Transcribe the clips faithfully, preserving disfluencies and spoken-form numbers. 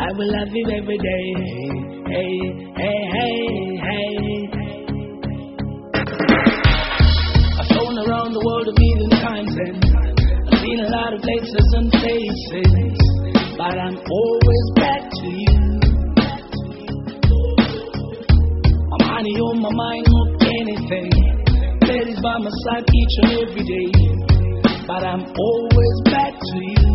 I will love you every day. Hey, hey, hey, hey. I've flown around the world a million times and I've seen a lot of places and faces, but I'm always back to you. My money on my mind, not anything. Ladies by my side each and every day, but I'm always back to you.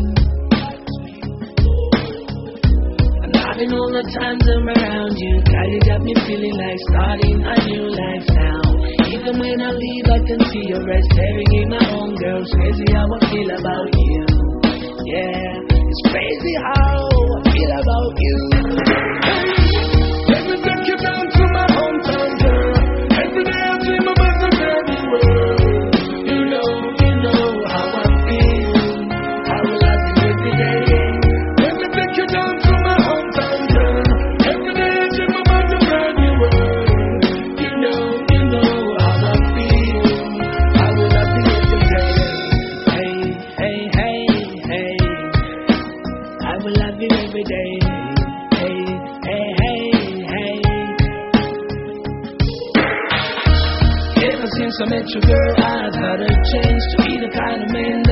And loving all the times I'm around you, girl, you got me feeling like starting a new life now. Even when I leave, I can see your rest staring in my own girl. Crazy how I feel about you. Yeah, it's crazy how I feel about you. Let me take you down to my hometown, girl. Every day I dream about the baby world. You know, you know how I feel. I will love you every day. Let me take you down to my hometown, girl. Every day I dream about the baby world. You know, you know how I feel. I will love you every day. Hey, hey, hey, hey. I will love you every day. Hey, hey, hey, hey. Ever since I met you, girl, I've had a chance to be the kind of man